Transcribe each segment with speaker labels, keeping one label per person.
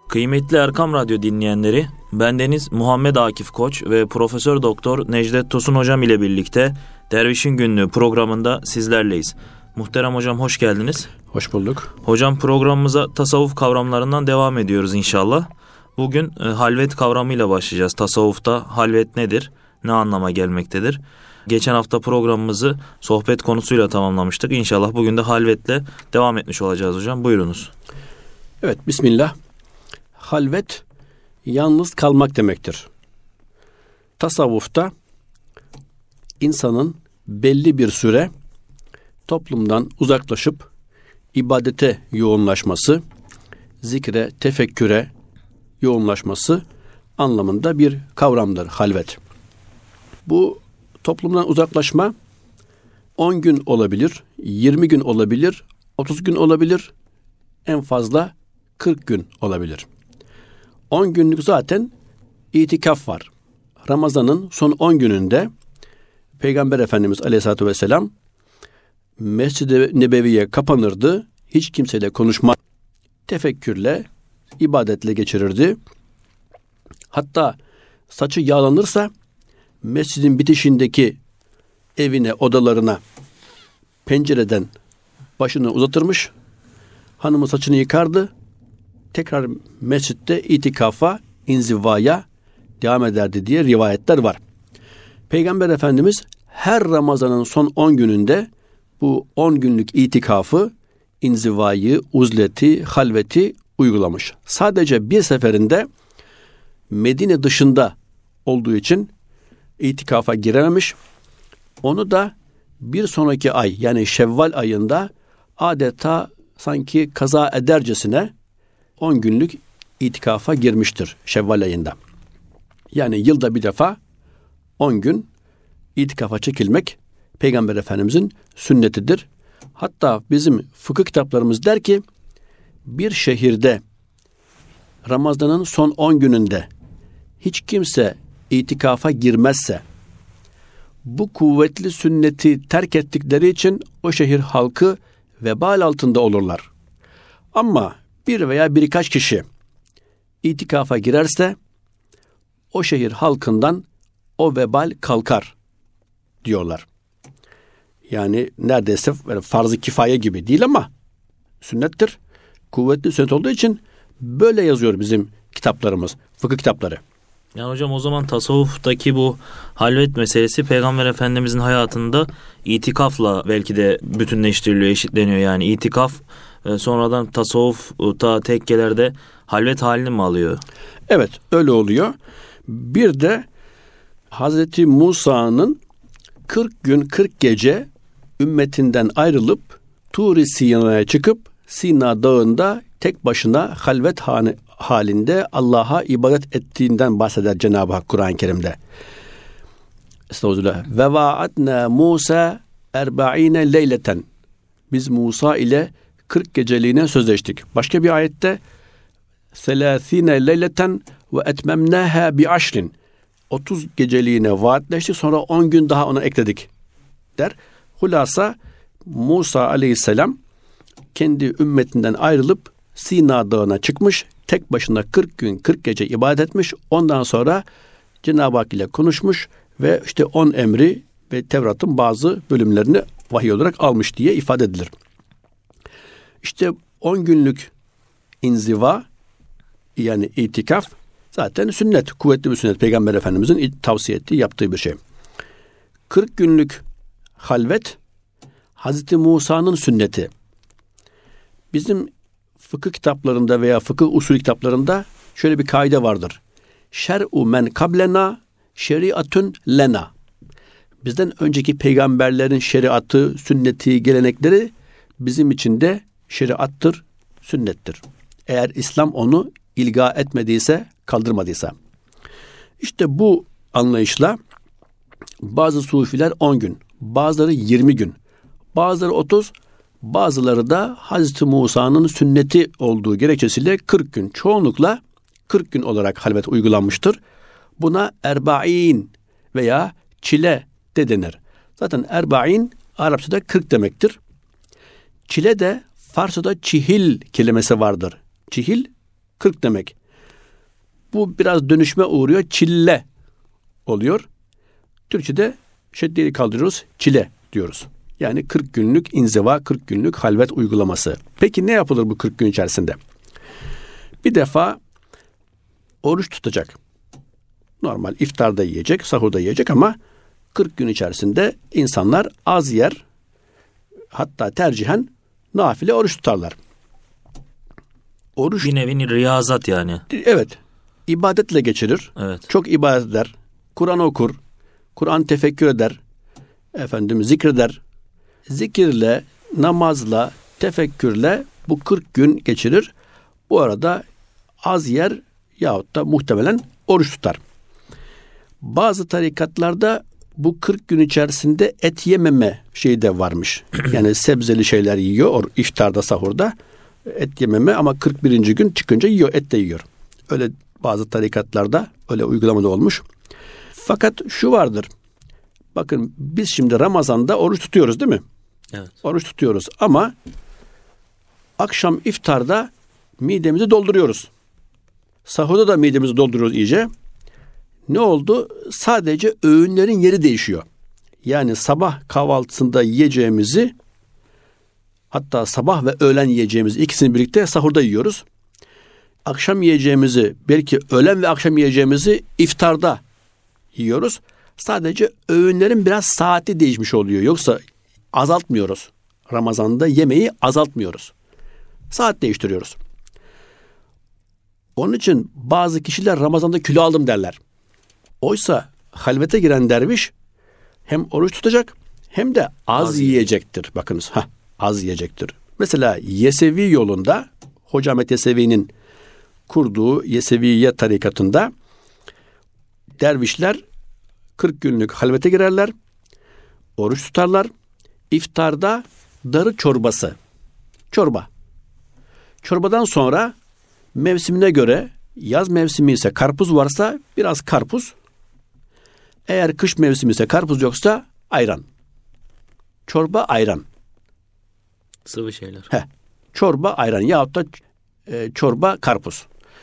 Speaker 1: Kıymetli Erkam Radyo dinleyenleri, bendeniz Muhammed Akif Koç ve Profesör Doktor Necdet Tosun Hocam ile birlikte Dervişin Günlüğü programında sizlerleyiz. Muhterem hocam, hoş geldiniz.
Speaker 2: Hoş bulduk.
Speaker 1: Hocam, programımıza tasavvuf kavramlarından devam ediyoruz inşallah. Bugün halvet kavramıyla başlayacağız. Tasavvufta halvet nedir? Ne anlama gelmektedir? Geçen hafta programımızı sohbet konusuyla tamamlamıştık. İnşallah bugün de halvetle devam etmiş olacağız hocam. Buyurunuz.
Speaker 2: Evet, bismillah. Halvet, yalnız kalmak demektir. Tasavvufta insanın belli bir süre toplumdan uzaklaşıp ibadete yoğunlaşması, zikre, tefekküre yoğunlaşması anlamında bir kavramdır halvet. Bu toplumdan uzaklaşma 10 gün olabilir, 20 gün olabilir, 30 gün olabilir, en fazla 40 gün olabilir. 10 günlük zaten itikaf var. Ramazan'ın son 10 gününde Peygamber Efendimiz Aleyhisselatü Vesselam Mescid-i Nebevi'ye kapanırdı. Hiç kimseyle konuşmaz. Tefekkürle, ibadetle geçirirdi. Hatta saçı yağlanırsa mescidin bitişindeki evine, odalarına pencereden başını uzatırmış. Hanımı saçını yıkardı. Tekrar mescitte itikafa, inzivaya devam ederdi diye rivayetler var. Peygamber Efendimiz her Ramazan'ın son 10 gününde bu 10 günlük itikafı, inzivayı, uzleti, halveti uygulamış. Sadece bir seferinde Medine dışında olduğu için itikafa girememiş. Onu da bir sonraki ay, yani Şevval ayında adeta sanki kaza edercesine 10 günlük itikafa girmiştir Şevval ayında. Yani yılda bir defa 10 gün itikafa çekilmek Peygamber Efendimizin sünnetidir. Hatta bizim fıkıh kitaplarımız der ki, bir şehirde Ramazan'ın son 10 gününde hiç kimse itikafa girmezse, bu kuvvetli sünneti terk ettikleri için o şehir halkı vebal altında olurlar. Ama bir veya birkaç kişi itikafa girerse o şehir halkından o vebal kalkar diyorlar. Yani neredeyse farz-ı kifaye gibi değil ama sünnettir. Kuvvetli sünnet olduğu için böyle yazıyor bizim kitaplarımız, fıkıh kitapları.
Speaker 1: Yani hocam, o zaman tasavvuftaki bu halvet meselesi Peygamber Efendimizin hayatında itikafla belki de bütünleştiriliyor, eşitleniyor. Yani itikaf sonradan tasavvufta, tekkelerde halvet halini mi alıyor?
Speaker 2: Evet, öyle oluyor. Bir de Hazreti Musa'nın 40 gün 40 gece ümmetinden ayrılıp Tur-i Sina'ya çıkıp Sina Dağı'nda tek başına halvet halinde Allah'a ibadet ettiğinden bahseder Cenab-ı Hak Kur'an-ı Kerim'de. Estağfirullah. Ve vaatna Musa 40 leyleten. Biz Musa ile 40 geceliğine sözleştik. Başka bir ayette 30 leyleten ve etmemnaha bi aşrin. 30 geceliğine vaatleştik, sonra 10 gün daha ona ekledik der. Hulasa Musa aleyhisselam kendi ümmetinden ayrılıp Sina Dağı'na çıkmış. Tek başına 40 gün 40 gece ibadet etmiş. Ondan sonra Cenab-ı Hak ile konuşmuş ve işte 10 emri ve Tevrat'ın bazı bölümlerini vahiy olarak almış diye ifade edilir. İşte 10 günlük inziva, yani itikaf zaten sünnet, kuvvetli bir sünnet. Peygamber Efendimizin tavsiye ettiği, yaptığı bir şey. 40 günlük halvet Hazreti Musa'nın sünneti. Bizim fıkıh kitaplarında veya fıkıh usulü kitaplarında şöyle bir kaide vardır. Şer'u men kablena şeriatun lena. Bizden önceki peygamberlerin şeriatı, sünneti, gelenekleri bizim için de şeriattır, sünnettir. Eğer İslam onu ilga etmediyse, kaldırmadıysa. İşte bu anlayışla bazı sufiler 10 gün, bazıları 20 gün, bazıları 30, bazıları da Hazreti Musa'nın sünneti olduğu gerekçesiyle 40 gün, çoğunlukla 40 gün olarak halvet uygulanmıştır. Buna erba'in veya çile de denir. Zaten erba'in Arapçada 40 demektir. Çile de Farsçada çihil kelimesi vardır. Çihil 40 demek. Bu biraz dönüşme uğruyor. Çille oluyor. Türkçe'de şeddeyi kaldırıyoruz. Çile diyoruz. Yani 40 günlük inziva, 40 günlük halvet uygulaması. Peki ne yapılır bu 40 gün içerisinde? Bir defa oruç tutacak. Normal iftarda yiyecek, sahurda yiyecek ama 40 gün içerisinde insanlar az yer, hatta tercihen nafile oruç tutarlar. Oruç
Speaker 1: bir nevi riyazat yani.
Speaker 2: Evet. İbadetle geçirir.
Speaker 1: Evet.
Speaker 2: Çok ibadet eder. Kur'an okur. Kur'an tefekkür eder. Zikreder. Zikirle, namazla, tefekkürle bu 40 gün geçirir. Bu arada az yer yahut da muhtemelen oruç tutar. Bazı tarikatlarda bu 40 gün içerisinde et yememe şeyi de varmış. Yani sebzeli şeyler yiyor iftarda, sahurda. Et yememe ama 41. gün çıkınca yiyor, et de yiyor. Öyle bazı tarikatlarda öyle uygulamada olmuş. Fakat şu vardır. Bakın biz şimdi Ramazan'da oruç tutuyoruz değil mi?
Speaker 1: Evet.
Speaker 2: Oruç tutuyoruz ama akşam iftarda midemizi dolduruyoruz. Sahurda da midemizi dolduruyoruz iyice. Ne oldu? Sadece öğünlerin yeri değişiyor. Yani sabah kahvaltısında yiyeceğimizi, hatta sabah ve öğlen yiyeceğimizi ikisini birlikte sahurda yiyoruz. Akşam yiyeceğimizi, belki öğlen ve akşam yiyeceğimizi iftarda yiyoruz. Sadece öğünlerin biraz saati değişmiş oluyor. Yoksa azaltmıyoruz. Ramazan'da yemeği azaltmıyoruz. Saat değiştiriyoruz. Onun için bazı kişiler Ramazan'da kilo aldım derler. Oysa halvete giren derviş hem oruç tutacak hem de az yiyecektir. Bakınız, az yiyecektir. Mesela Yesevi yolunda, Hoca Ahmet Yesevi'nin kurduğu Yeseviye tarikatında dervişler 40 günlük halvete girerler, oruç tutarlar. İftarda darı çorbası, çorbadan sonra mevsimine göre, yaz mevsimi ise karpuz varsa biraz karpuz, eğer kış mevsimi ise karpuz yoksa ayran. Çorba, ayran.
Speaker 1: Sıvı şeyler.
Speaker 2: Çorba, ayran yahut da çorba, karpuz.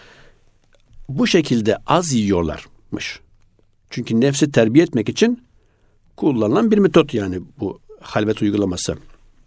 Speaker 2: Bu şekilde az yiyorlarmış. Çünkü nefsi terbiye etmek için kullanılan bir metot yani bu halvet uygulaması.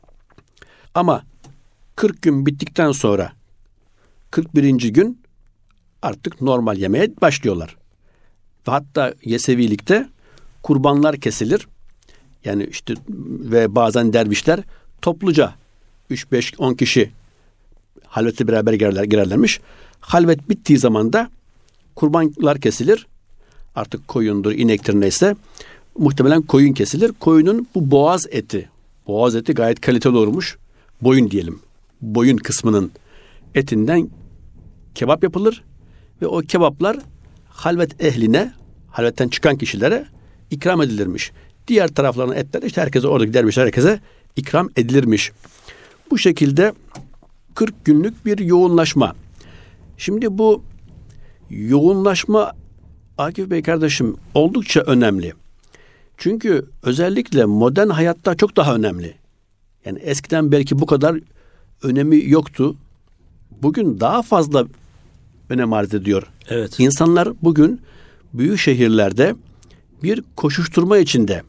Speaker 2: Ama 40 gün bittikten sonra 41. gün artık normal yemeye başlıyorlar. Ve hatta Yesevilikte kurbanlar kesilir. Yani işte ve bazen dervişler topluca 3-5-10 kişi halvete beraber girerlermiş. Halvet bittiği zaman da kurbanlar kesilir. Artık koyundur, inektir neyse. Muhtemelen koyun kesilir. Koyunun bu boğaz eti gayet kaliteli olmuş. Boyun diyelim. Boyun kısmının etinden kebap yapılır ve o kebaplar halvet ehline, halvetten çıkan kişilere ikram edilirmiş. Diğer taraflarının etleri işte herkese, oradaki dervişler herkese ikram edilirmiş. Bu şekilde 40 günlük bir yoğunlaşma. Şimdi bu yoğunlaşma Akif Bey kardeşim oldukça önemli. Çünkü özellikle modern hayatta çok daha önemli. Yani eskiden belki bu kadar önemi yoktu. Bugün daha fazla önem arz ediyor.
Speaker 1: Evet.
Speaker 2: İnsanlar bugün büyük şehirlerde bir koşuşturma içinde.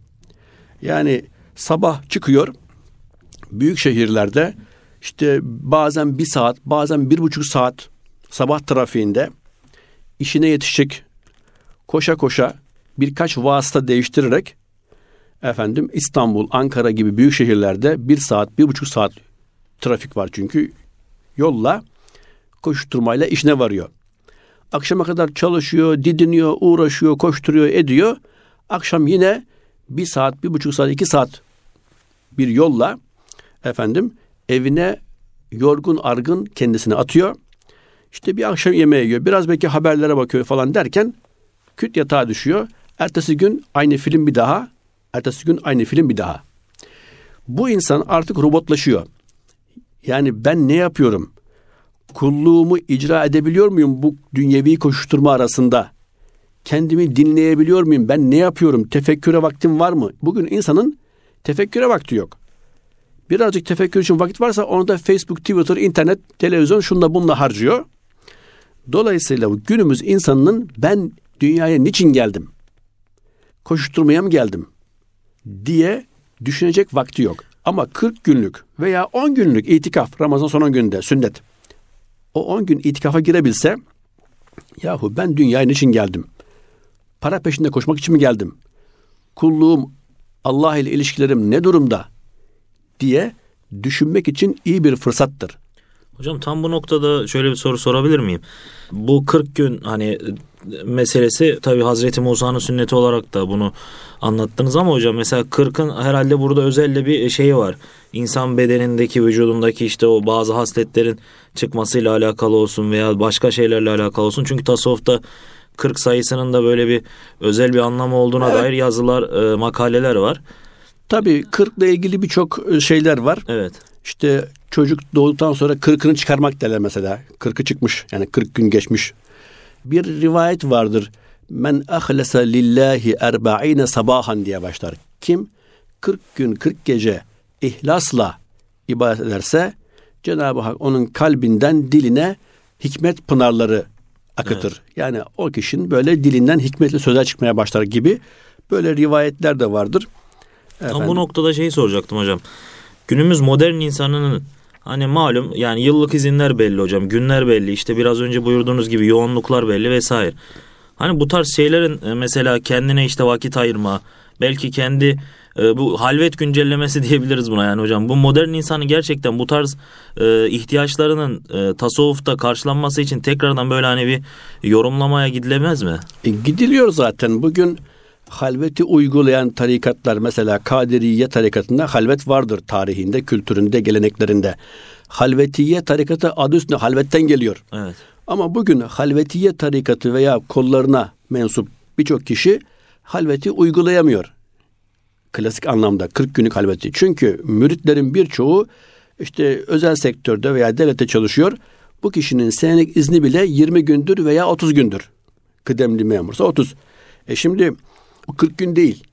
Speaker 2: Yani sabah çıkıyor, büyük şehirlerde işte bazen 1 saat, bazen 1,5 saat sabah trafiğinde işine yetişecek, koşa koşa birkaç vasıta değiştirerek İstanbul, Ankara gibi büyük şehirlerde 1 saat, 1,5 saat trafik var çünkü yolla, koşturmayla işine varıyor. Akşama kadar çalışıyor, didiniyor, uğraşıyor, koşturuyor, ediyor. Akşam yine 1 saat, 1,5 saat, 2 saat bir yolla evine yorgun argın kendisini atıyor. İşte bir akşam yemeği yiyor, biraz belki haberlere bakıyor falan derken küt yatağa düşüyor. Ertesi gün aynı film bir daha, ertesi gün aynı film bir daha. Bu insan artık robotlaşıyor. Yani ben ne yapıyorum? Kulluğumu icra edebiliyor muyum bu dünyevi koşuşturma arasında? Kendimi dinleyebiliyor muyum? Ben ne yapıyorum? Tefekküre vaktim var mı? Bugün insanın tefekküre vakti yok. Birazcık tefekkür için vakit varsa onu da Facebook, Twitter, internet, televizyon şunla bununla harcıyor. Dolayısıyla günümüz insanının ben dünyaya niçin geldim? Koşuşturmaya mı geldim? Diye düşünecek vakti yok. Ama 40 günlük veya 10 günlük itikaf, Ramazan son 10 günde sünnet. O 10 gün itikafa girebilse, yahu ben dünyaya niçin geldim? Para peşinde koşmak için mi geldim? Kulluğum, Allah ile ilişkilerim ne durumda? Diye düşünmek için iyi bir fırsattır.
Speaker 1: Hocam tam bu noktada şöyle bir soru sorabilir miyim? Bu 40 gün hani meselesi tabii Hazreti Musa'nın sünneti olarak da bunu anlattınız ama hocam mesela 40'ın herhalde burada özelde bir şeyi var. İnsan bedenindeki, vücudundaki işte o bazı hasletlerin çıkmasıyla alakalı olsun veya başka şeylerle alakalı olsun. Çünkü tasavvufta 40 sayısının da böyle bir özel bir anlamı olduğuna dair yazılar, makaleler var.
Speaker 2: Tabii 40 ile ilgili birçok şeyler var.
Speaker 1: Evet.
Speaker 2: İşte çocuk doğduktan sonra 40'ını çıkarmak derler mesela. 40'ı çıkmış, yani 40 gün geçmiş. Bir rivayet vardır. Men ahlasa lillahi erba'ine sabahan diye başlar. Kim 40 gün 40 gece ihlasla ibadet ederse Cenab-ı Hak onun kalbinden diline hikmet pınarları akıtır. Evet. Yani o kişinin böyle dilinden hikmetli sözler çıkmaya başlar gibi böyle rivayetler de vardır.
Speaker 1: Tam bu noktada şeyi soracaktım hocam. Günümüz modern insanının hani malum yani yıllık izinler belli hocam, günler belli, işte biraz önce buyurduğunuz gibi yoğunluklar belli vesaire. Hani bu tarz şeylerin mesela kendine işte vakit ayırma, belki kendi bu halvet güncellemesi diyebiliriz buna yani hocam. Bu modern insanın gerçekten bu tarz ihtiyaçlarının tasavvufta karşılanması için tekrardan böyle hani bir yorumlamaya gidilemez mi?
Speaker 2: Gidiliyor zaten. Bugün halveti uygulayan tarikatlar, mesela Kadiriye tarikatında halvet vardır tarihinde, kültüründe, geleneklerinde. Halvetiye tarikatı adı üstünde halvetten geliyor.
Speaker 1: Evet.
Speaker 2: Ama bugün halvetiye tarikatı veya kollarına mensup birçok kişi halveti uygulayamıyor. Klasik anlamda 40 günlük halveti. Çünkü müritlerin birçoğu işte özel sektörde veya devlette çalışıyor. Bu kişinin senelik izni bile 20 gündür veya 30 gündür. Kıdemli memursa 30. Şimdi o 40 gün değil.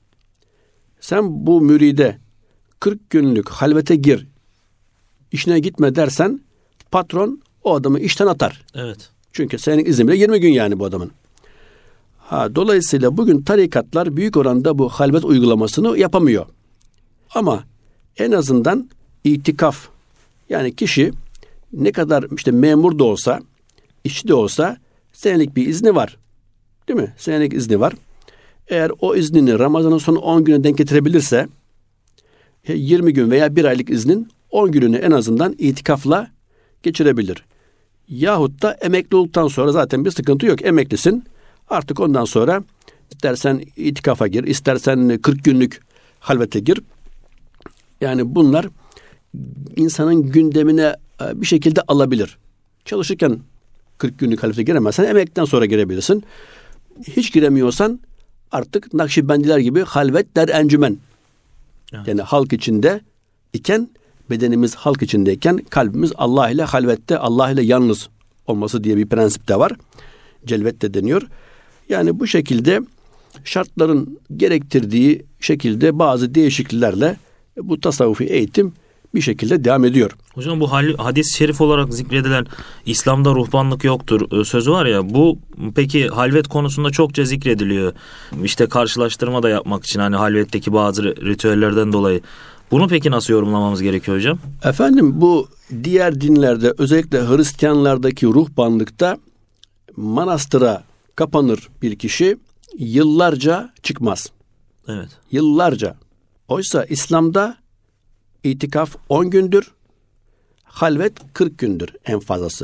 Speaker 2: Sen bu müride 40 günlük halvete gir, işine gitme dersen patron o adamı işten atar.
Speaker 1: Evet.
Speaker 2: Çünkü senin izin bile 20 gün yani bu adamın. Dolayısıyla bugün tarikatlar büyük oranda bu halvet uygulamasını yapamıyor. Ama en azından itikaf, yani kişi ne kadar işte memur da olsa, işçi de olsa senelik bir izni var. Değil mi? Senelik izni var. Eğer o iznini Ramazan'ın son 10 güne denk getirebilirse 20 gün veya bir aylık iznin 10 gününü en azından itikafla geçirebilir. Yahut da emekli olduktan sonra zaten bir sıkıntı yok. Emeklisin. Artık ondan sonra istersen itikafa gir, istersen 40 günlük halvete gir. Yani bunlar insanın gündemine bir şekilde alabilir. Çalışırken 40 günlük halvete giremezsen emekliden sonra girebilirsin. Hiç giremiyorsan artık Nakşibendiler gibi halvet der encümen. Evet. Yani halk içinde iken, bedenimiz halk içindeyken kalbimiz Allah ile halvette, Allah ile yalnız olması diye bir prensip de var. Celvet de deniyor. Yani bu şekilde şartların gerektirdiği şekilde bazı değişikliklerle bu tasavvufi eğitim bir şekilde devam ediyor.
Speaker 1: Hocam bu hadis-i şerif olarak zikredilen İslam'da ruhbanlık yoktur sözü var ya, bu peki halvet konusunda çokça zikrediliyor. İşte karşılaştırma da yapmak için hani halvetteki bazı ritüellerden dolayı. Bunu peki nasıl yorumlamamız gerekiyor hocam?
Speaker 2: Efendim bu diğer dinlerde, özellikle Hristiyanlardaki ruhbanlıkta manastıra kapanır bir kişi, yıllarca çıkmaz.
Speaker 1: Evet.
Speaker 2: Yıllarca. Oysa İslam'da itikaf 10 gündür, halvet 40 gündür en fazlası.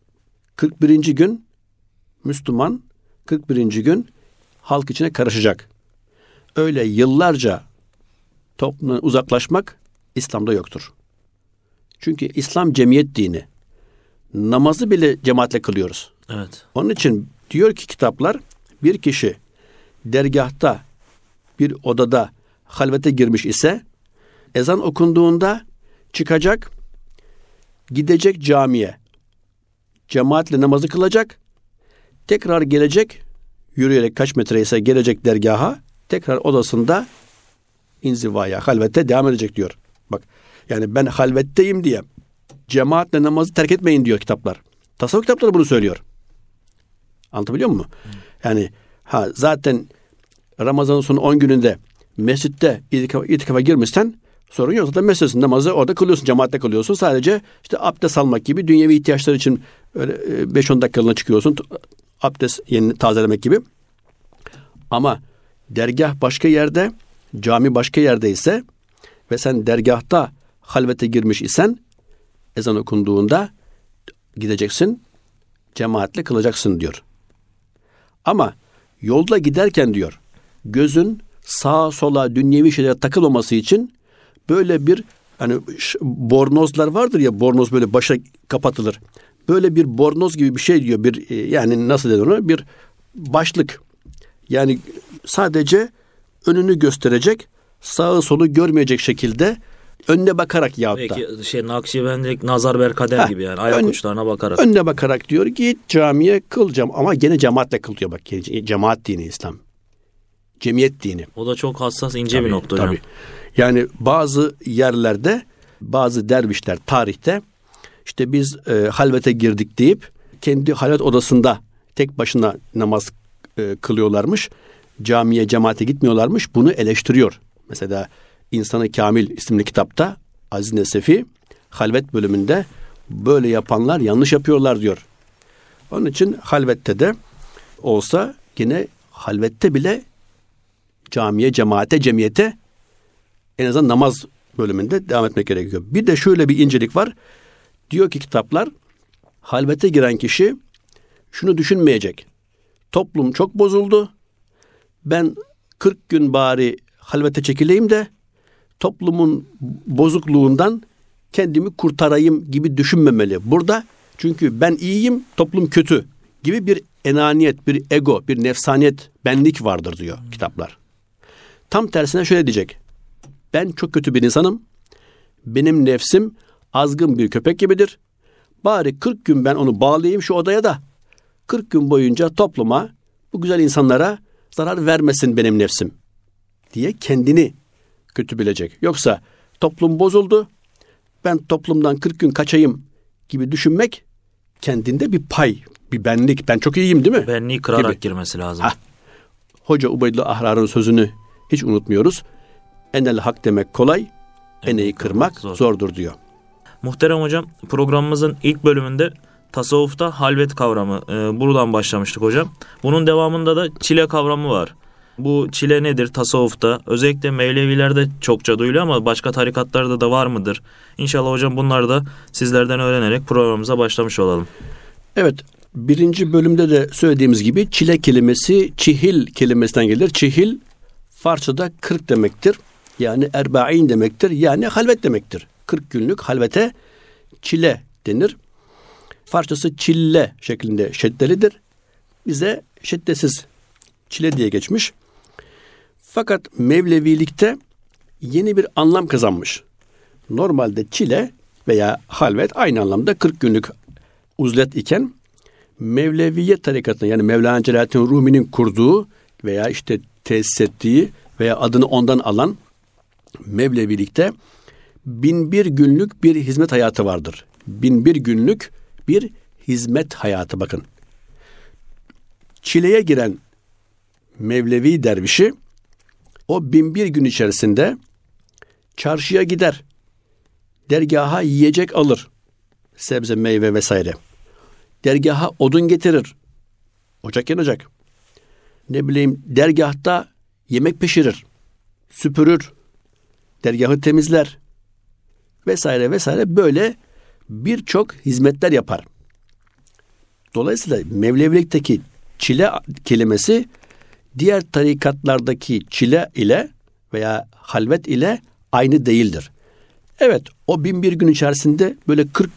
Speaker 2: 41. gün Müslüman, 41. gün halk içine karışacak. Öyle yıllarca toplumdan uzaklaşmak İslam'da yoktur. Çünkü İslam cemiyet dini. Namazı bile cemaatle kılıyoruz.
Speaker 1: Evet.
Speaker 2: Onun için diyor ki kitaplar, bir kişi dergahta, bir odada halvete girmiş ise ezan okunduğunda çıkacak, gidecek camiye, cemaatle namazı kılacak, tekrar gelecek, yürüyerek kaç metre ise gelecek dergaha, tekrar odasında inzivaya, halvete devam edecek diyor. Bak, yani ben halvetteyim diye cemaatle namazı terk etmeyin diyor kitaplar. Tasavvuf kitapları bunu söylüyor. Anlatabiliyor muyum? Yani zaten Ramazan'ın son 10 gününde mescitte itikafa girmişsen sorun yok. Zaten mescidin namazı orada kılıyorsun, cemaatte kılıyorsun. Sadece işte abdest almak gibi dünyevi ihtiyaçlar için öyle 5-10 dakikalığına çıkıyorsun. Abdest tazelemek gibi. Ama dergah başka yerde, cami başka yerde ise ve sen dergahta halvete girmiş isen ezan okunduğunda gideceksin, cemaatle kılacaksın diyor. Ama yolda giderken diyor, gözün sağa sola dünyevi şeylere takılmaması için böyle bir hani bornozlar vardır ya, bornoz böyle başa kapatılır. Böyle bir bornoz gibi bir şey diyor, bir yani nasıl denir ona, bir başlık. Yani sadece önünü gösterecek, sağı solu görmeyecek şekilde önüne bakarak yahut da.
Speaker 1: Belki Nakşibendilik nazar berkader gibi yani ayak uçlarına bakarak.
Speaker 2: Önüne bakarak diyor, git camiye kılacağım ama gene cemaatle kıl diyor bak. Cemaat dini İslam. Cemiyet dini.
Speaker 1: O da çok hassas, ince bir nokta hocam.
Speaker 2: Tabii. Yani bazı yerlerde bazı dervişler tarihte işte biz halvete girdik deyip kendi halvet odasında tek başına namaz kılıyorlarmış. Camiye, cemaate gitmiyorlarmış. Bunu eleştiriyor. Mesela İnsan-ı Kamil isimli kitapta Aziz Nesefi halvet bölümünde böyle yapanlar yanlış yapıyorlar diyor. Onun için halvette de olsa yine halvette bile camiye, cemaate, cemiyete en azından namaz bölümünde devam etmek gerekiyor. Bir de şöyle bir incelik var. Diyor ki kitaplar, halvete giren kişi şunu düşünmeyecek. Toplum çok bozuldu. Ben 40 gün bari halvete çekileyim de toplumun bozukluğundan kendimi kurtarayım gibi düşünmemeli. Burada çünkü ben iyiyim, toplum kötü gibi bir enaniyet, bir ego, bir nefsaniyet, benlik vardır diyor kitaplar. Tam tersine şöyle diyecek. Ben çok kötü bir insanım. Benim nefsim azgın bir köpek gibidir. Bari 40 gün ben onu bağlayayım şu odaya da 40 gün boyunca topluma, bu güzel insanlara zarar vermesin benim nefsim diye kendini kötü bilecek. Yoksa toplum bozuldu, ben toplumdan 40 gün kaçayım gibi düşünmek kendinde bir pay, bir benlik. Ben çok iyiyim değil mi?
Speaker 1: Benliği kırarak girmesi lazım.
Speaker 2: Hoca Ubeydullah Ahrar'ın sözünü hiç unutmuyoruz. Enel hak demek kolay, eneyi kırmak zordur diyor.
Speaker 1: Muhterem hocam, programımızın ilk bölümünde tasavvufta halvet kavramı buradan başlamıştık hocam. Bunun devamında da çile kavramı var. Bu çile nedir tasavvufta? Özellikle Mevlevilerde çokça duyuluyor ama başka tarikatlarda da var mıdır? İnşallah hocam bunları da sizlerden öğrenerek programımıza başlamış olalım.
Speaker 2: Evet, birinci bölümde de söylediğimiz gibi çile kelimesi çihil kelimesinden gelir. Çihil Farsçada 40 demektir. Yani erba'in demektir. Yani halvet demektir. 40 günlük halvete çile denir. Farsçası çille şeklinde şeddelidir. Bize şeddesiz çile diye geçmiş. Fakat Mevlevilikte yeni bir anlam kazanmış. Normalde çile veya halvet aynı anlamda 40 günlük uzlet iken Mevleviye tarikatına yani Mevlana Celaleddin Rumi'nin kurduğu veya işte tesis ettiği veya adını ondan alan Mevlevilikte 1001 günlük bir hizmet hayatı vardır. 1001 günlük bir hizmet hayatı bakın. Çileye giren Mevlevi dervişi o 1001 gün içerisinde çarşıya gider. Dergaha yiyecek alır. Sebze, meyve vesaire. Dergaha odun getirir. Ocak yanacak. Dergahta yemek pişirir. Süpürür. Dergahı temizler. Vesaire vesaire böyle birçok hizmetler yapar. Dolayısıyla Mevlevilikteki çile kelimesi diğer tarikatlardaki çile ile veya halvet ile aynı değildir. Evet, o 1001 gün içerisinde böyle 40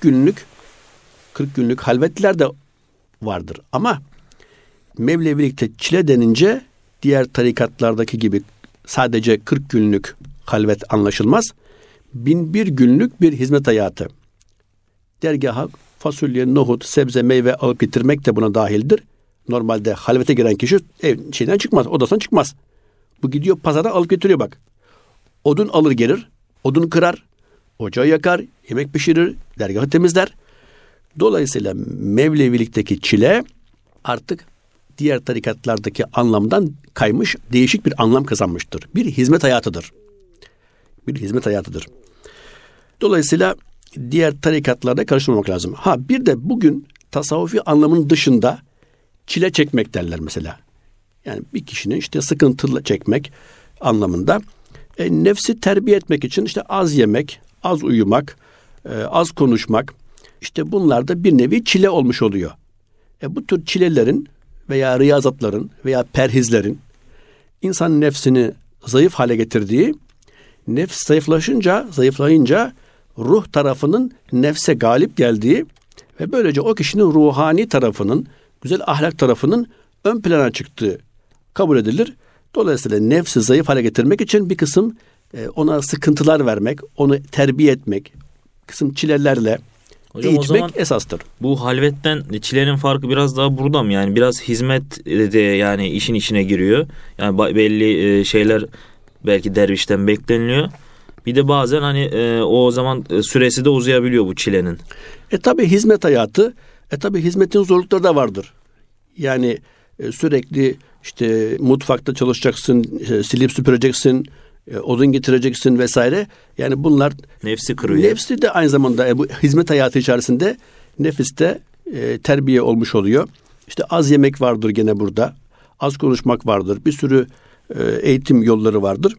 Speaker 2: günlük halvetler de vardır. Ama Mevlevilikte çile denince diğer tarikatlardaki gibi sadece 40 günlük halvet anlaşılmaz. 1001 günlük bir hizmet hayatı. Dergaha fasulye, nohut, sebze, meyve alıp getirmek de buna dahildir. Normalde halvete giren kişi şeyden çıkmaz, odasından çıkmaz. Bu gidiyor pazara alıp getiriyor bak. Odun alır gelir, odun kırar, ocağı yakar, yemek pişirir, dergahı temizler. Dolayısıyla Mevlevilikteki çile artık diğer tarikatlardaki anlamdan kaymış, değişik bir anlam kazanmıştır. Bir hizmet hayatıdır. Bir hizmet hayatıdır. Dolayısıyla diğer tarikatlarda karıştırmamak lazım. Bir de bugün tasavvufi anlamının dışında çile çekmek derler mesela. Yani bir kişinin işte sıkıntı çekmek anlamında. Nefsi terbiye etmek için işte az yemek, az uyumak, az konuşmak, işte bunlar da bir nevi çile olmuş oluyor. Bu tür çilelerin veya riyazatların veya perhizlerin insanın nefsini zayıf hale getirdiği, nefs zayıflayınca ruh tarafının nefse galip geldiği ve böylece o kişinin ruhani tarafının, güzel ahlak tarafının ön plana çıktığı kabul edilir. Dolayısıyla nefsi zayıf hale getirmek için bir kısım ona sıkıntılar vermek, onu terbiye etmek, kısım çilelerle
Speaker 1: hocam,
Speaker 2: eğitmek esastır.
Speaker 1: Bu halvetten çilenin farkı biraz daha burada mı? Yani biraz hizmet de yani işin içine giriyor. Yani belli şeyler belki dervişten bekleniliyor. Bir de bazen hani o zaman süresi de uzayabiliyor bu çilenin.
Speaker 2: Tabii hizmet hayatı, tabii hizmetin zorlukları da vardır. Yani sürekli işte mutfakta çalışacaksın, silip süpüreceksin, odun getireceksin vesaire. Yani bunlar
Speaker 1: nefsi kırıyor.
Speaker 2: Nefsi de aynı zamanda bu hizmet hayatı içerisinde nefiste terbiye olmuş oluyor. İşte az yemek vardır gene burada. Az konuşmak vardır. Bir sürü eğitim yolları vardır.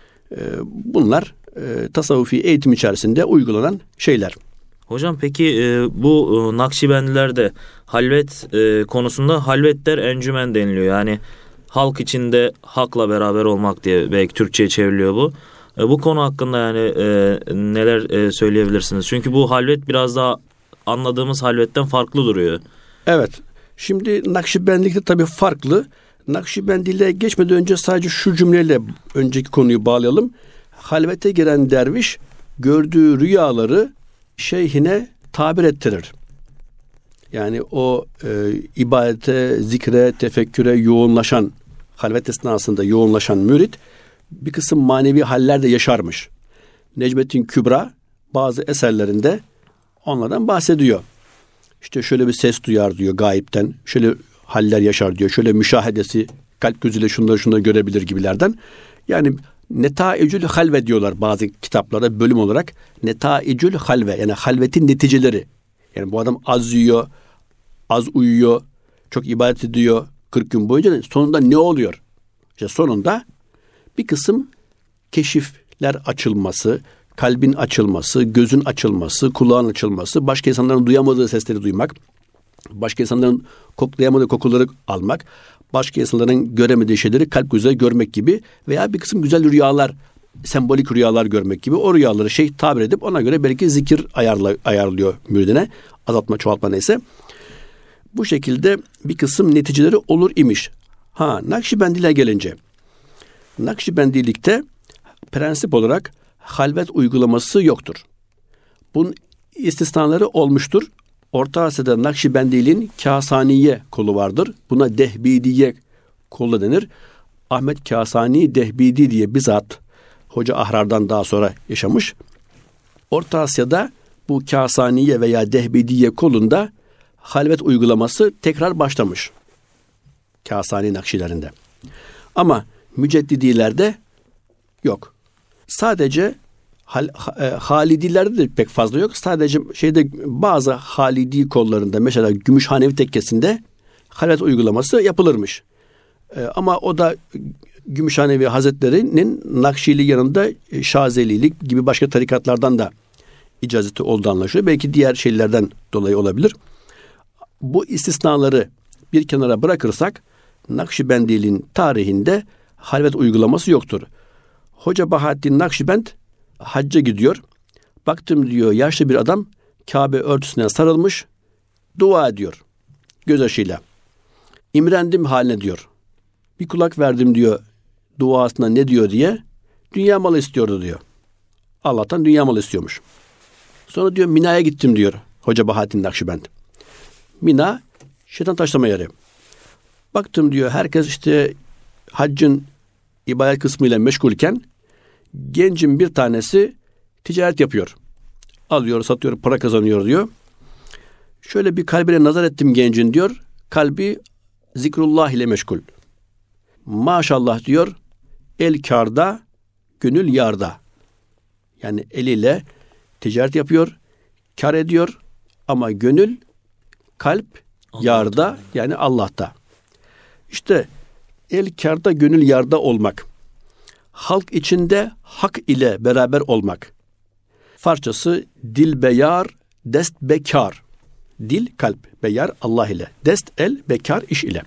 Speaker 2: Bunlar tasavvufi eğitim içerisinde uygulanan şeyler.
Speaker 1: Hocam peki bu Nakşibendilerde halvet konusunda halvetler encümen deniliyor. Yani halk içinde hakla beraber olmak diye belki Türkçe'ye çevriliyor bu. Bu konu hakkında yani neler söyleyebilirsiniz? Çünkü bu halvet biraz daha anladığımız halvetten farklı duruyor.
Speaker 2: Evet. Şimdi Nakşibendlikte tabii farklı. Nakşibendiliğe geçmeden önce sadece şu cümleyle önceki konuyu bağlayalım. Halvete giren derviş gördüğü rüyaları şeyhine tabir ettirir. Yani o ibadete, zikre, tefekküre yoğunlaşan, halvet esnasında yoğunlaşan mürit bir kısım manevi haller de yaşarmış. Necmettin Kübra bazı eserlerinde onlardan bahsediyor. İşte şöyle bir ses duyar diyor gayipten, şöyle haller yaşar diyor, şöyle müşahedesi kalp gözüyle şunları görebilir gibilerden. Yani Netaicül halve diyorlar bazı kitaplarda bölüm olarak. Netaicül halve, yani halvetin neticeleri. Yani bu adam az yiyor, az uyuyor, çok ibadet ediyor 40 gün boyunca, sonunda ne oluyor? İşte sonunda bir kısım keşifler açılması, kalbin açılması, gözün açılması, kulağın açılması, başka insanların duyamadığı sesleri duymak, başka insanların koklayamadığı kokuları almak, başka insanların göremediği şeyleri kalp gözüyle görmek gibi veya bir kısım güzel rüyalar, sembolik rüyalar görmek gibi o rüyaları şeyh tabir edip ona göre belki zikir ayarlıyor müridine, azaltma çoğaltma neyse. Bu şekilde bir kısım neticeleri olur imiş. Nakşibendiliğe gelince, Nakşibendilikte prensip olarak halvet uygulaması yoktur. Bunun istisnaları olmuştur. Orta Asya'da Nakşibendiliğin Kâsaniye kolu vardır. Buna Dehbidiye kolu denir. Ahmet Kâsani Dehbidi diye bizzat Hoca Ahrar'dan daha sonra yaşamış. Orta Asya'da bu Kâsaniye veya Dehbidiye kolunda halvet uygulaması tekrar başlamış. Kâsani Nakşilerinde. Ama Müceddidilerde yok. Sadece Halidilerde de pek fazla yok. Sadece bazı Halidi kollarında, mesela Gümüşhanevi tekkesinde halvet uygulaması yapılırmış. Ama o da Gümüşhanevi Hazretleri'nin Nakşili yanında Şazelilik gibi başka tarikatlardan da icazeti olduğu anlaşılıyor. Belki diğer şeylerden dolayı olabilir. Bu istisnaları bir kenara bırakırsak Nakşibendiliğin tarihinde halvet uygulaması yoktur. Hoca Bahattin Nakşibend hacca gidiyor. Baktım diyor yaşlı bir adam Kabe örtüsüne sarılmış dua ediyor gözyaşıyla. İmrendim haline diyor. Bir kulak verdim diyor duasına ne diyor diye. Dünya malı istiyordu diyor. Allah'tan dünya malı istiyormuş. Sonra diyor Mina'ya gittim diyor Hoca Bahattin Nakşibend. Mina şeytan taşlama yeri. Baktım diyor herkes işte haccın ibadet kısmıyla meşgulken gencin bir tanesi ticaret yapıyor. Alıyor, satıyor, para kazanıyor diyor. Şöyle bir kalbine nazar ettim gencin diyor. Kalbi zikrullah ile meşgul. Maşallah diyor, el kârda, gönül yarda. Yani eliyle ticaret yapıyor, kar ediyor ama gönül, kalp yarda, yani Allah'ta. İşte el kârda, gönül yarda olmak. Halk içinde hak ile beraber olmak. Farsçası dil beyar, dest bekar. Dil, kalp, beyar Allah ile. Dest, el, bekar, iş ile.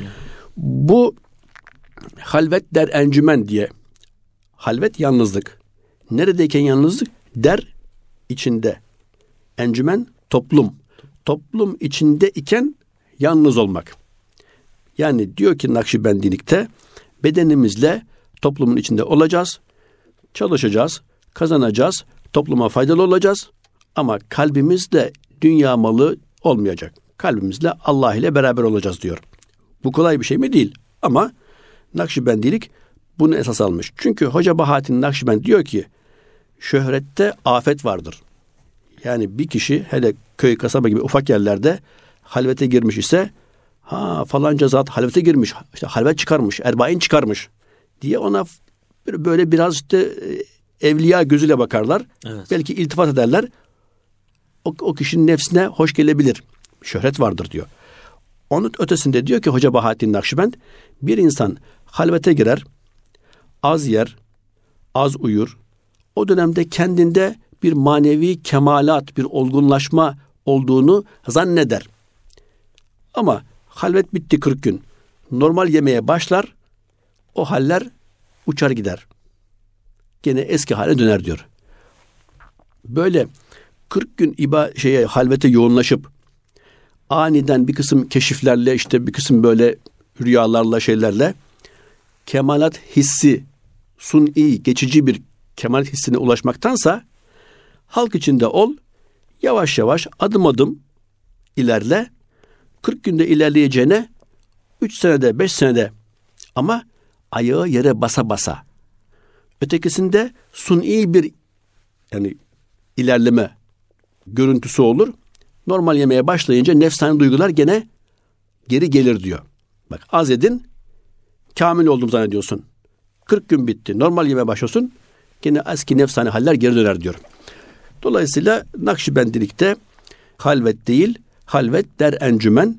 Speaker 2: Bu halvet der encümen diye. Halvet yalnızlık. Neredeyken yalnızlık? Der içinde. Encümen toplum. Toplum içinde iken yalnız olmak. Yani diyor ki Nakşibendilikte bedenimizle toplumun içinde olacağız, çalışacağız, kazanacağız, topluma faydalı olacağız ama kalbimizle dünya malı olmayacak. Kalbimizle Allah ile beraber olacağız diyor. Bu kolay bir şey mi? Değil. Ama Nakşibendilik bunu esas almış. Çünkü Hoca Bahattin Nakşibend diyor ki şöhrette afet vardır. Yani bir kişi hele köy, kasaba gibi ufak yerlerde halvete girmiş ise falanca zat halvete girmiş, işte halvet çıkarmış, erbain çıkarmış diye ona böyle biraz işte evliya gözüyle bakarlar. Evet. Belki iltifat ederler. O kişinin nefsine hoş gelebilir. Şöhret vardır diyor. Onun ötesinde diyor ki Hoca Bahattin Nakşibend, bir insan halvete girer, az yer, az uyur. O dönemde kendinde bir manevi kemalat, bir olgunlaşma olduğunu zanneder. Ama halvet bitti 40 gün. Normal yemeye başlar, o haller uçar gider. Gene eski hale döner diyor. Böyle 40 gün halvete yoğunlaşıp aniden bir kısım keşiflerle, işte bir kısım böyle rüyalarla, şeylerle kemalat hissi, suni, geçici bir kemalat hissine ulaşmaktansa halk içinde ol, yavaş yavaş adım adım ilerle. 40 günde ilerleyeceğine 3 senede, 5 senede ama ayağı yere basa basa. Ötekisinde suni bir yani ilerleme görüntüsü olur. Normal yemeye başlayınca nefsani duygular gene geri gelir diyor. Bak, az edin, kamil oldum zannediyorsun. 40 gün bitti. Normal yemeye başlıyorsun. Gene eski nefsani haller geri döner diyor. Dolayısıyla Nakşibendilikte halvet değil, halvet der encümen,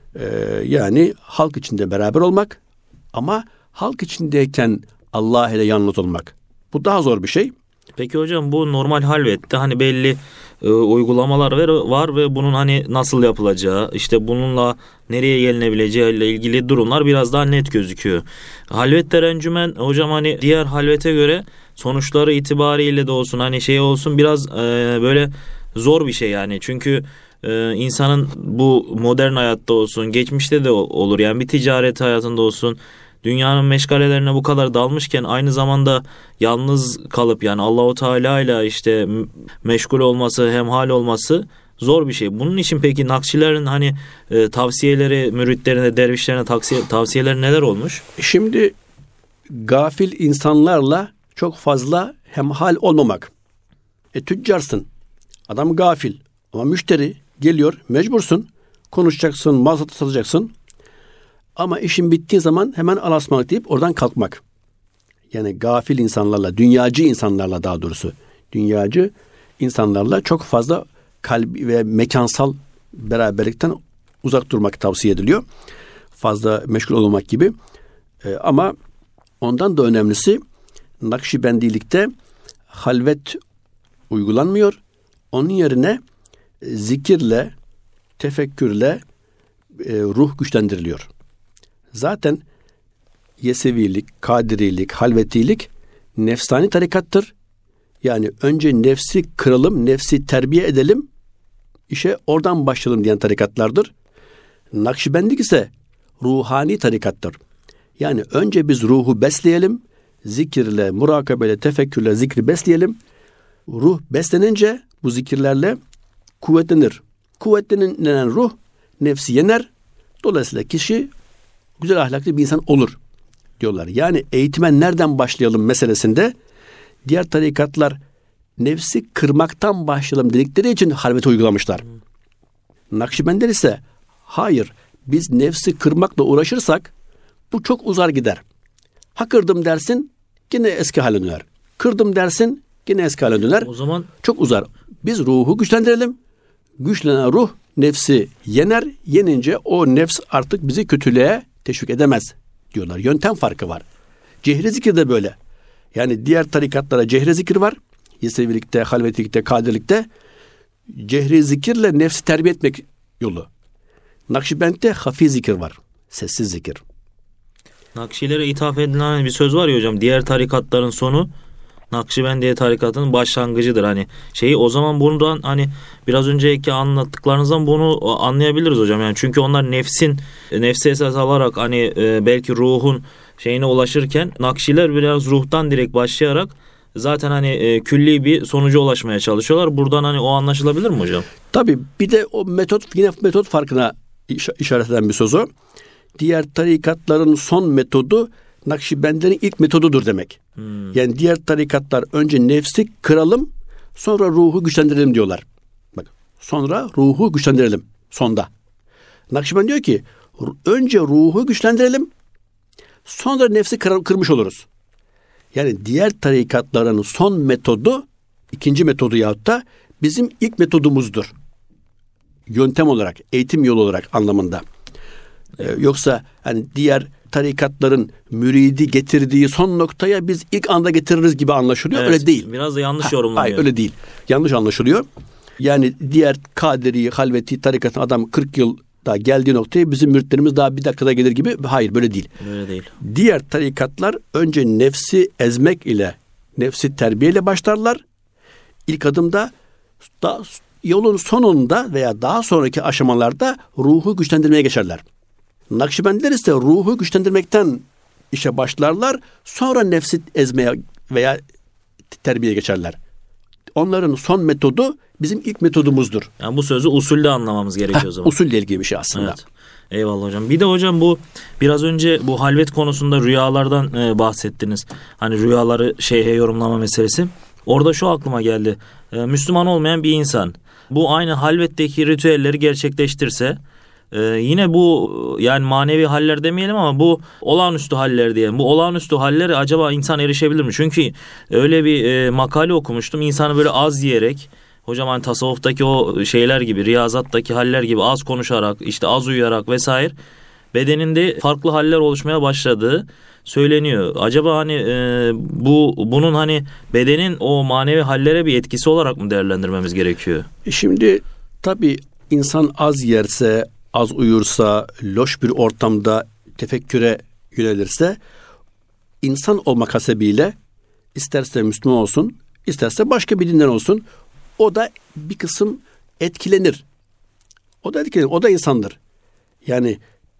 Speaker 2: yani halk içinde beraber olmak ama halk içindeyken Allah ile yalnız olmak. Bu daha zor bir şey.
Speaker 1: Peki hocam, bu normal halvette hani belli uygulamalar var ve bunun hani nasıl yapılacağı, işte bununla nereye gelinebileceği ile ilgili durumlar biraz daha net gözüküyor. Halvet der encümen hocam, hani diğer halvete göre sonuçları itibariyle de olsun, hani şey olsun, biraz böyle zor bir şey yani. Çünkü insanın bu modern hayatta olsun, geçmişte de olur yani, bir ticaret hayatında olsun, dünyanın meşgalelerine bu kadar dalmışken aynı zamanda yalnız kalıp yani Allahu Teala ile işte meşgul olması, hemhal olması zor bir şey. Bunun için peki Nakşilerin hani tavsiyeleri, müritlerine, dervişlerine tavsiyeleri neler olmuş?
Speaker 2: Şimdi gafil insanlarla çok fazla hemhal olmamak. Tüccarsın. Adam gafil ama müşteri geliyor, mecbursun. Konuşacaksın, mal satacaksın. Ama işin bittiği zaman hemen Allah'a ısmarladık deyip oradan kalkmak. Yani gafil insanlarla, dünyacı insanlarla, daha doğrusu dünyacı insanlarla çok fazla kalbi ve mekansal beraberlikten uzak durmak tavsiye ediliyor. Fazla meşgul olmak gibi. Ama ondan da önemlisi Nakşibendilikte halvet uygulanmıyor. Onun yerine zikirle, tefekkürle ruh güçlendiriliyor. Zaten Yesevilik, Kadirilik, Halvetilik nefsani tarikattır. Yani önce nefsi kıralım, nefsi terbiye edelim, işe oradan başlayalım diyen tarikatlardır. Nakşibendik ise ruhani tarikattır. Yani önce biz ruhu besleyelim, zikirle, murakabeyle, tefekkürle zikri besleyelim. Ruh beslenince bu zikirlerle kuvvetlenir. Kuvvetlenen ruh nefsi yener. Dolayısıyla kişi güzel ahlaklı bir insan olur diyorlar. Yani eğitime nereden başlayalım meselesinde diğer tarikatlar nefsi kırmaktan başlayalım dedikleri için halveti uygulamışlar. Nakşibender ise hayır, biz nefsi kırmakla uğraşırsak bu çok uzar gider. Ha kırdım dersin, yine eski haline döner. Kırdım dersin, yine eski haline döner.
Speaker 1: O zaman
Speaker 2: çok uzar. Biz ruhu güçlendirelim. Güçlenen ruh nefsi yener. Yenince o nefs artık bizi kötülüğe teşvik edemez diyorlar. Yöntem farkı var. Cehri zikir de böyle. Yani diğer tarikatlara cehri zikir var. Yesevilikte, halvetlikte, kadirlikte. Cehri zikirle nefsi terbiye etmek yolu. Nakşibend'de hafi zikir var. Sessiz zikir.
Speaker 1: Nakşilere ithaf edilen bir söz var ya hocam. Diğer tarikatların sonu Nakşibendiye tarikatının başlangıcıdır. Hani o zaman bundan hani biraz önceki anlattıklarınızdan bunu anlayabiliriz hocam. Yani çünkü onlar nefsi esas alarak hani belki ruhun şeyine ulaşırken Nakşiler biraz ruhtan direkt başlayarak zaten hani külli bir sonuca ulaşmaya çalışıyorlar. Buradan hani o anlaşılabilir mi hocam?
Speaker 2: Tabii bir de o metot farkına işaret eden bir söz o. Diğer tarikatların son metodu Nakşibendilerin ilk metodudur demek. Yani diğer tarikatlar önce nefsi kıralım, sonra ruhu güçlendirelim diyorlar. Bak, sonra ruhu güçlendirelim sonda. Nakşibend diyor ki önce ruhu güçlendirelim, sonra nefsi kırmış oluruz. Yani diğer tarikatların son metodu, ikinci metodu yahut da bizim ilk metodumuzdur. Yöntem olarak, eğitim yolu olarak anlamında. Yoksa hani diğer tarikatların müridi getirdiği son noktaya biz ilk anda getiririz gibi anlaşılıyor. Evet, öyle değil.
Speaker 1: Biraz da yanlış yorumlanıyor.
Speaker 2: Hayır, öyle değil. Yanlış anlaşılıyor. Yani diğer Kadiri, Halveti tarikatın adam 40 yılda geldiği noktaya bizim müritlerimiz daha bir dakikada gelir gibi. Hayır, böyle değil.
Speaker 1: Böyle değil.
Speaker 2: Diğer tarikatlar önce nefsi ezmek ile, nefsi terbiyeyle başlarlar. İlk adımda yolun sonunda veya daha sonraki aşamalarda ruhu güçlendirmeye geçerler. Nakşibendiler ise ruhu güçlendirmekten işe başlarlar. Sonra nefsi ezmeye veya terbiyeye geçerler. Onların son metodu bizim ilk metodumuzdur.
Speaker 1: Yani bu sözü usulde anlamamız gerekiyor o zaman.
Speaker 2: Usulle ilgili bir şey aslında.
Speaker 1: Evet. Eyvallah hocam. Bir de hocam bu biraz önce bu halvet konusunda rüyalardan bahsettiniz. Hani rüyaları yorumlama meselesi. Orada şu aklıma geldi. Müslüman olmayan bir insan bu aynı halvetteki ritüelleri gerçekleştirse yine bu yani manevi haller demeyelim ama bu olağanüstü haller diyelim. Bu olağanüstü hallere acaba insan erişebilir mi? Çünkü öyle bir makale okumuştum. İnsanı böyle az yiyerek hocam hani tasavvuftaki o şeyler gibi, riyazattaki haller gibi az konuşarak, işte az uyuyarak vesaire bedeninde farklı haller oluşmaya başladığı söyleniyor. Acaba hani bunun hani bedenin o manevi hallere bir etkisi olarak mı değerlendirmemiz gerekiyor?
Speaker 2: Şimdi tabii insan az yerse, az uyursa, loş bir ortamda tefekküre yönelirse insan olmak hasebiyle isterse Müslüman olsun, isterse başka bir dinden olsun o da bir kısım etkilenir. O da etkilenir. O da insandır. Yani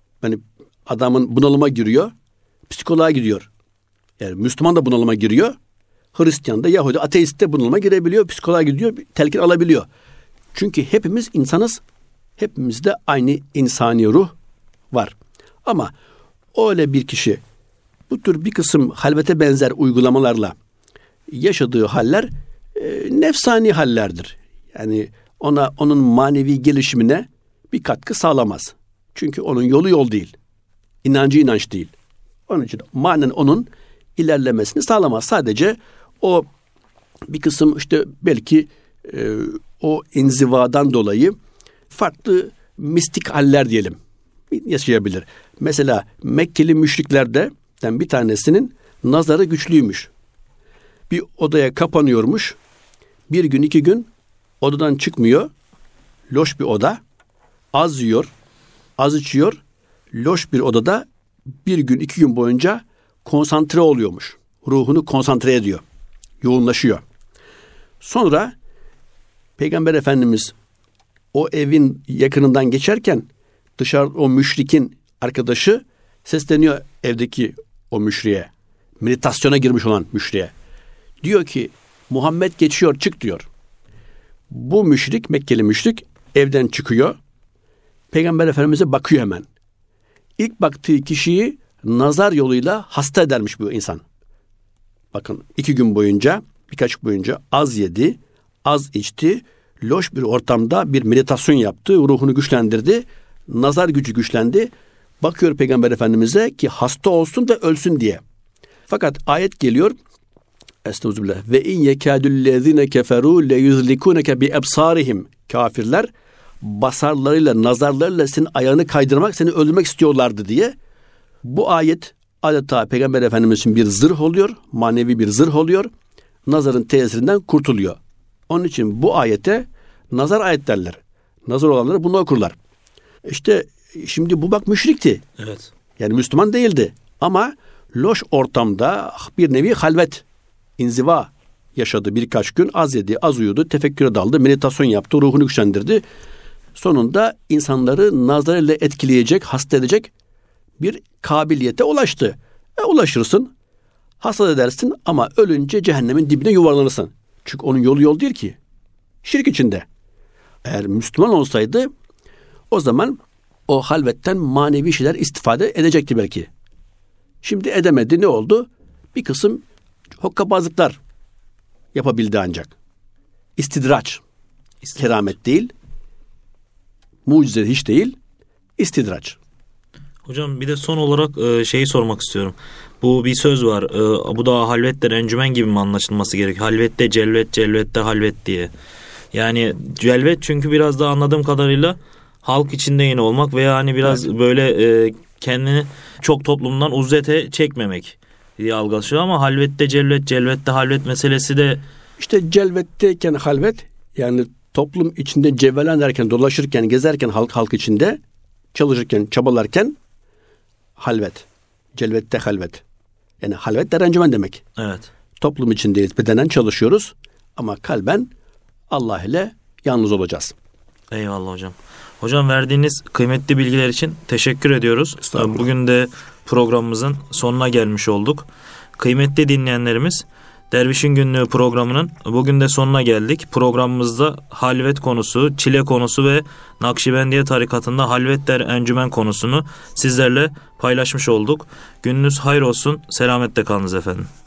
Speaker 2: adamın bunalıma giriyor, psikoloğa gidiyor. Yani Müslüman da bunalıma giriyor, Hristiyan da, Yahudi, ateist de bunalıma girebiliyor, psikoloğa gidiyor, telkin alabiliyor. Çünkü hepimiz insanız. Hepimizde aynı insani ruh var. Ama öyle bir kişi bu tür bir kısım halvete benzer uygulamalarla yaşadığı haller nefsani hallerdir. Yani onun manevi gelişimine bir katkı sağlamaz. Çünkü onun yolu yol değil. İnancı inanç değil. Onun için manen onun ilerlemesini sağlamaz. Sadece o bir kısım belki o inzivadan dolayı farklı mistik haller diyelim yaşayabilir. Mesela Mekkeli müşriklerden bir tanesinin nazarı güçlüymüş. Bir odaya kapanıyormuş. Bir gün 2 gün odadan çıkmıyor. Loş bir oda. Az yiyor. Az içiyor. Loş bir odada 1 gün 2 gün boyunca konsantre oluyormuş. Ruhunu konsantre ediyor. Yoğunlaşıyor. Sonra Peygamber Efendimiz o evin yakınından geçerken dışarı o müşrikin arkadaşı sesleniyor evdeki o müşriye. Meditasyona girmiş olan müşriye. Diyor ki Muhammed geçiyor, çık diyor. Bu müşrik, Mekkeli müşrik evden çıkıyor. Peygamber Efendimiz'e bakıyor hemen. İlk baktığı kişiyi nazar yoluyla hasta edermiş bu insan. Bakın 2 gün boyunca, birkaç boyunca az yedi, az içti, loş bir ortamda bir meditasyon yaptı, ruhunu güçlendirdi. nazar gücü güçlendi. Bakıyor Peygamber Efendimiz'e ki hasta olsun da ölsün diye. Fakat ayet geliyor. Estağfirullah. Ve in yekâdullezîne keferû leyuzlikûneke bi ebsârihim. Kafirler basarlarıyla, nazarlarıyla senin ayağını kaydırmak, seni öldürmek istiyorlardı diye. Bu ayet adeta Peygamber Efendimiz için bir zırh oluyor, manevi bir zırh oluyor. Nazarın tesirinden kurtuluyor. Onun için bu ayete nazar ayet derler. Nazar olanları bunu okurlar. İşte şimdi bu bak müşrikti.
Speaker 1: Evet.
Speaker 2: Yani Müslüman değildi. Ama loş ortamda bir nevi halvet, inziva yaşadı birkaç gün. Az yedi, az uyudu, tefekküre daldı, meditasyon yaptı, ruhunu güçlendirdi. Sonunda insanları nazarıyla etkileyecek, hasta edecek bir kabiliyete ulaştı. Ulaşırsın, hasta edersin ama ölünce cehennemin dibine yuvarlanırsın. Çünkü onun yolu değil ki. Şirk içinde. Eğer Müslüman olsaydı o zaman o halvetten manevi şeyler istifade edecekti belki. Şimdi edemedi. Ne oldu? Bir kısım hokkabazlıklar yapabildi ancak. İstidraç. Keramet değil. Mucize hiç değil. İstidraç.
Speaker 1: Hocam bir de son olarak şeyi sormak istiyorum. Bu bir söz var. Bu da halvetler encümen gibi mi anlaşılması gerekiyor? Halvette celvet, celvette halvet diye. Yani celvet çünkü biraz daha anladığım kadarıyla halk içinde yine olmak veya hani biraz böyle kendini çok toplumdan uzete çekmemek diye algılaşıyor ama halvette celvet, celvette halvet meselesi de
Speaker 2: işte celvetteyken halvet, yani toplum içinde cevvelen derken, dolaşırken, gezerken halk içinde çalışırken, çabalarken halvet. Celvette halvet. Yani halvet de encümen demek.
Speaker 1: Evet.
Speaker 2: Toplum içindeyiz. Bedenen çalışıyoruz ama kalben Allah ile yalnız olacağız.
Speaker 1: Eyvallah hocam. Hocam verdiğiniz kıymetli bilgiler için teşekkür ediyoruz. Bugün de programımızın sonuna gelmiş olduk. Kıymetli dinleyenlerimiz, Dervişin Günlüğü programının bugün de sonuna geldik. Programımızda halvet konusu, çile konusu ve Nakşibendiye tarikatında halvet der encümen konusunu sizlerle paylaşmış olduk. Gününüz hayır olsun, selametle kalınız efendim.